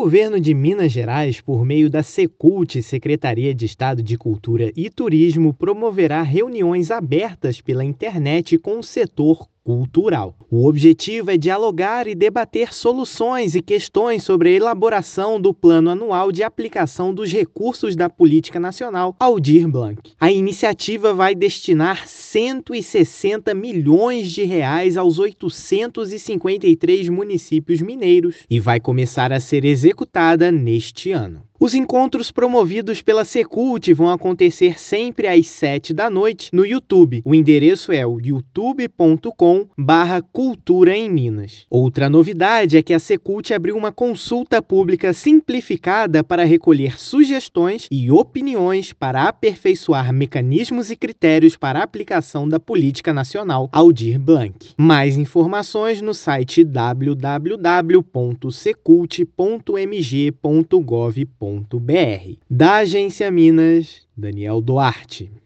governo de Minas Gerais, por meio da Secult, Secretaria de Estado de Cultura e Turismo, promoverá reuniões abertas pela internet com o setor cultural. O objetivo é dialogar e debater soluções e questões sobre a elaboração do Plano Anual de Aplicação dos Recursos da Política Nacional, Aldir Blanc. A iniciativa vai destinar 160 milhões de reais aos 853 municípios mineiros e vai começar a ser executada neste ano. Os encontros promovidos pela Secult vão acontecer sempre às 7 da noite no YouTube. O endereço é o youtube.com/cultura em Minas. Outra novidade é que a Secult abriu uma consulta pública simplificada para recolher sugestões e opiniões para aperfeiçoar mecanismos e critérios para a aplicação da Política Nacional Aldir Blanc. Mais informações no site www.secult.mg.gov.br. Da Agência Minas, Daniel Duarte.